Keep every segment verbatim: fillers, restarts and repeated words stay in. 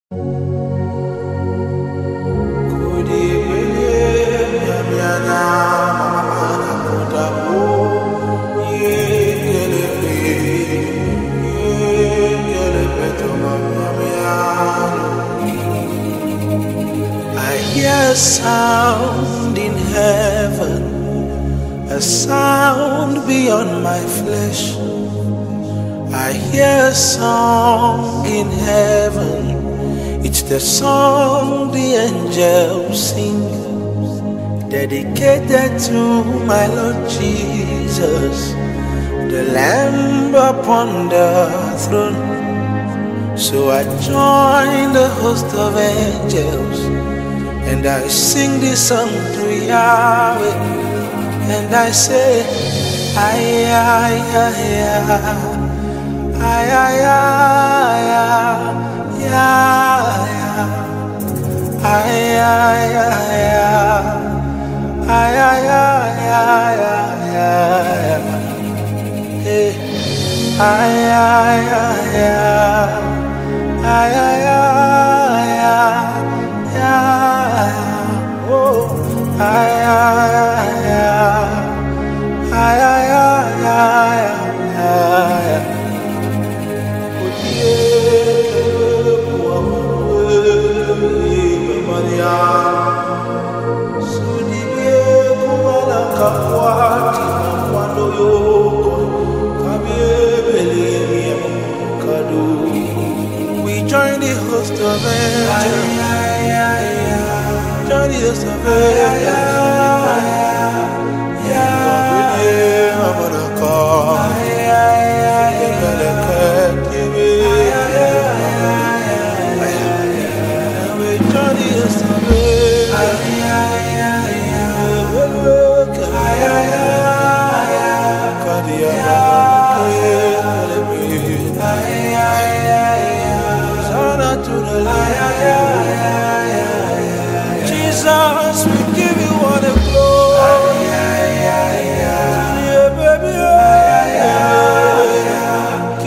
I hear a sound in heaven, a sound beyond my flesh. I hear a song in heaven, it's the song the angels sing, dedicated to my Lord Jesus, the Lamb upon the throne. So I join the host of angels, and I sing this song to Yahweh, and I say, ay, ay, ay, ay, ay, ay, ay, ay, ay, ay, we join the host of angels, join the host of angels. Jesus, we give you all the glory. Yeah, baby, yeah,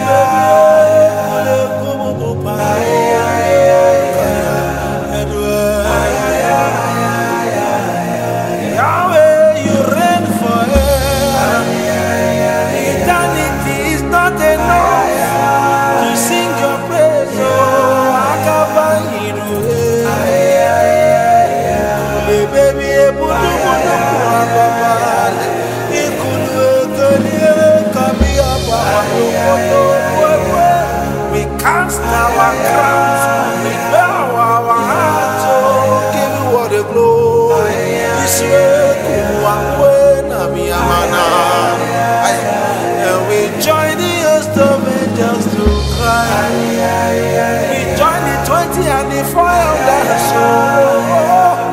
Yahweh, you reign forever. Eternity is not enough to sing your praise. Oh, Akabanyiru. We cast our crowns, we bow our hearts, oh, give you all the glory. This way, and we join the host of angels to cry. We join the twenty and the four elders, oh,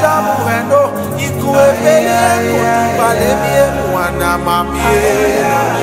Mami